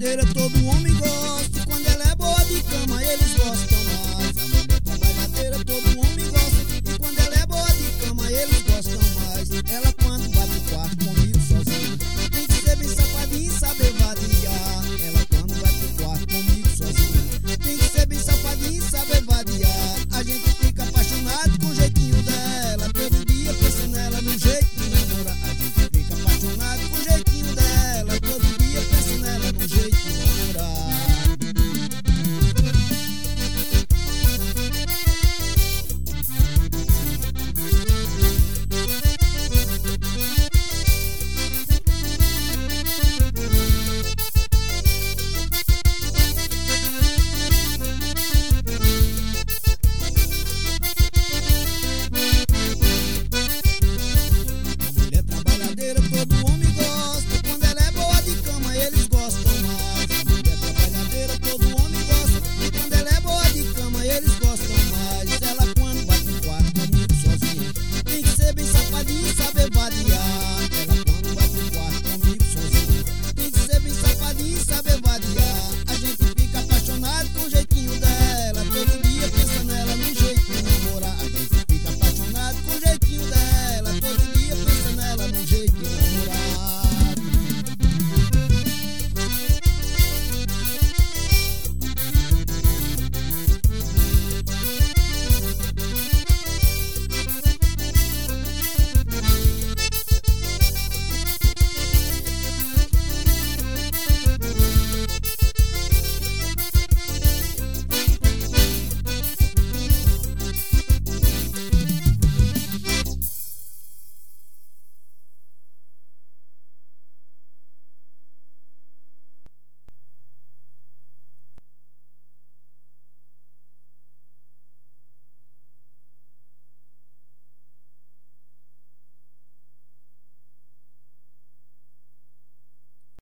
trabalhadeira todo homem gosta, e quando ela é boa de cama eles gostam mais. A mulher trabalhadeira todo homem gosta, e quando ela é boa de cama eles gostam mais. Ela quando vai pro quarto comigo sozinho tem que ser bem safadinho e saber vadir.